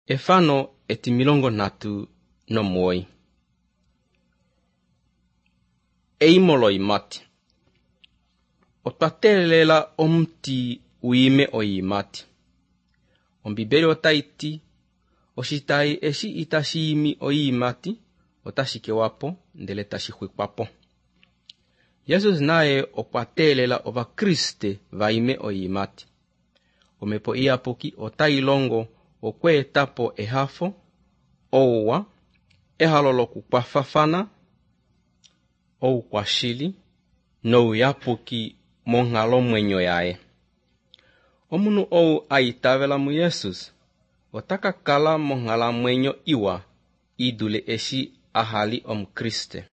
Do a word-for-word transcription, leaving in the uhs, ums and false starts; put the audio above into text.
Efano eti milongo natu no moi. Eimoloi mati. Otatelela omti uime oimati. Ombibeli otaiti, oshitai eshi itashimi oimati, otashike wapo, ndele tashikwe papo. Jesus nae opatelela ova Kriste vaime oimati. Omepo iapoki otailongo okwe etapo ehafo, owa, ehaloloku kwa fafana, ou kwa shili, no yapoki monghalo mwenyo yae. Omunu ou aitavela mu Jesus, otaka kala monghala mwenyo iwa, idule eshi ahali om Kriste.